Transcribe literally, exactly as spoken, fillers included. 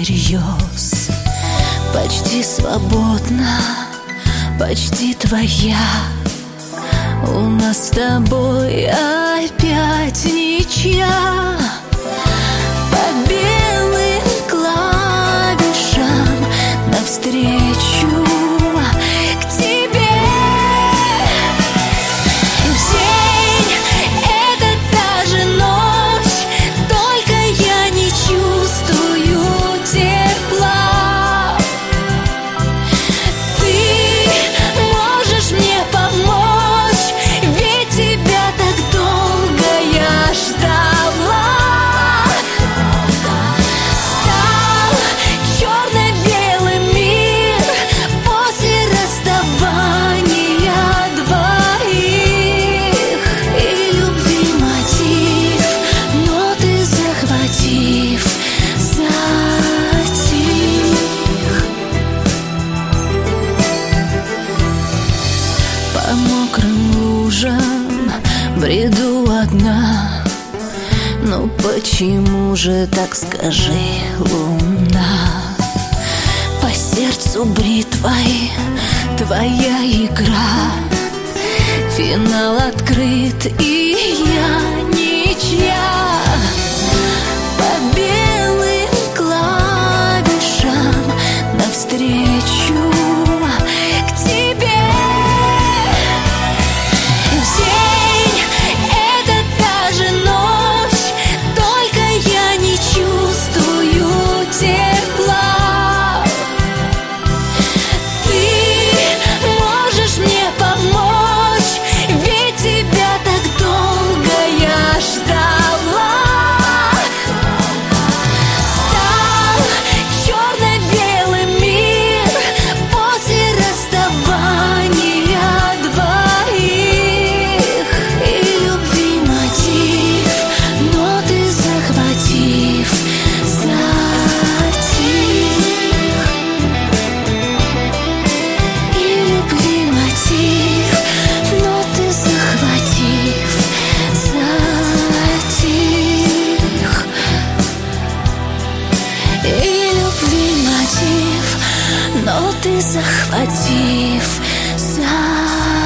всерьез. Почти свободна, почти твоя. У нас с тобой опять ничья. По белым клавишам навстречу к тебе. День — это та же ночь, только я не чувствую тепла. Ты можешь мне помочь, ведь тебя так долго я ждала. Стал черно-белым мир после расставания двоих. И любви мотив, ноты захватив, затих. По мокрым лужам бреду одна. Ну почему же так, скажи, луна? По сердцу бритвой твоя игра. Финал открыт, и я ничья. По белым клавишам навстречу к тебе. День — это та же ночь, только я не чувствую тепла. Ты можешь мне помочь, ведь тебя так долго я ждала. Стал черно-белым мир после расставания двоих. И любви мотив, ноты захватив, затих. И любви мотив, ноты захватив, затих. И любви мотив, ноты захватив, затих.